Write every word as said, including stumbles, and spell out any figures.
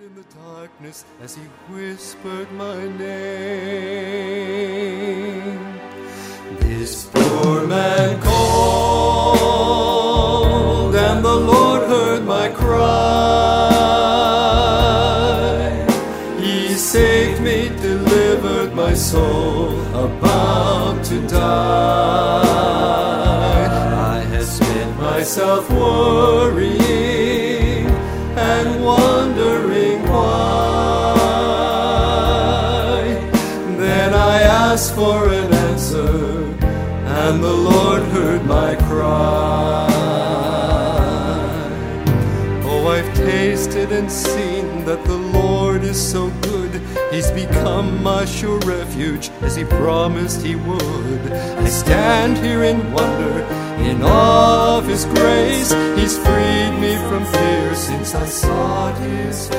in the darkness as he whispered my name. This poor man called, and the Lord heard my cry. He saved me, delivered my soul, about to die. I had spent myself worrying and wondering why. Then I asked for an answer, and the Lord heard my cry. Oh, I've tasted and seen that the Lord is so good. He's become my sure refuge, as he promised he would. I stand here in wonder, in awe of his grace. He's freed me from fear since I sought his face.